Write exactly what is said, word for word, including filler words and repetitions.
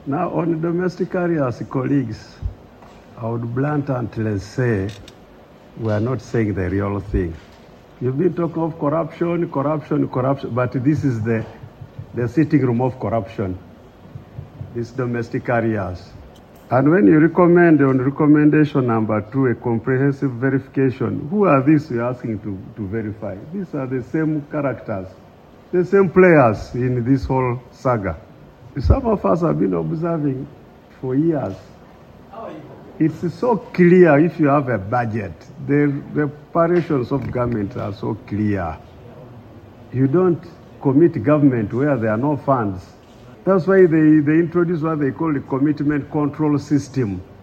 Now, on domestic areas, colleagues, I would bluntly say we are not saying the real thing. You've been talking of corruption, corruption, corruption, but this is the, the sitting room of corruption, these domestic areas. And when you recommend on recommendation number two, a comprehensive verification, who are these you're asking to, to verify? These are the same characters, the same players in this whole saga. Some of us have been observing for years. It's so clear if you have a budget. The, the operations of government are so clear. You don't commit government where there are no funds. That's why they, they introduce what they call the commitment control system.